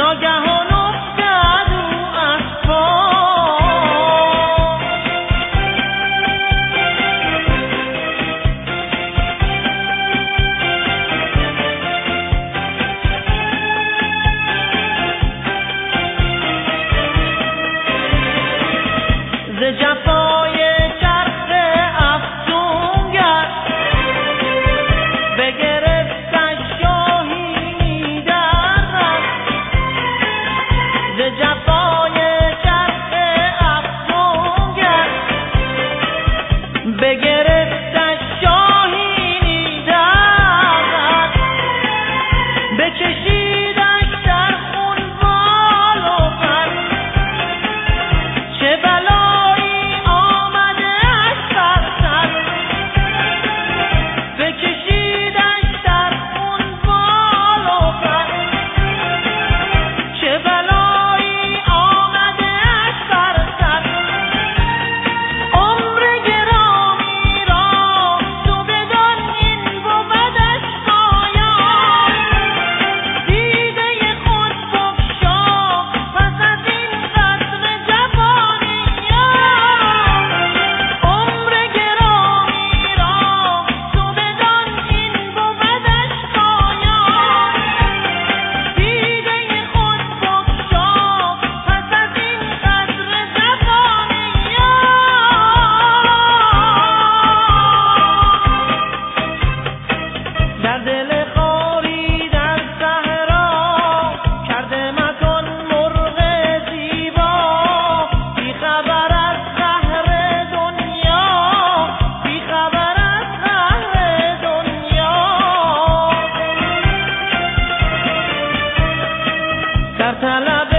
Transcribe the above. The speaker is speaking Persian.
ناگهان افتاد او از پا، ز جفای چرخ افسونگر بگرفتش شاهینی در رفت، ز جفای چرخ افسونگر بگرفتش شاهینی در رفت، بکشیدش در خون بال و پر، چه بلایی آمده از بر سر، بکشیدش در خون بال و پر، چه بلایی آمده از بر سر. عمر گرامی را تو بدان این بودش پایان، دیده خود بگشا پس از این قطره جوانیان. عمر گرامی را تو بدان این بودش پایان، دیده خود بگشا پس از این قطره جوانیان. در دل خاری در صحرا کرده مکان مرغ زیبا، بی خبر از قهر دنیا، بی خبر از قهر دنیا. در طلب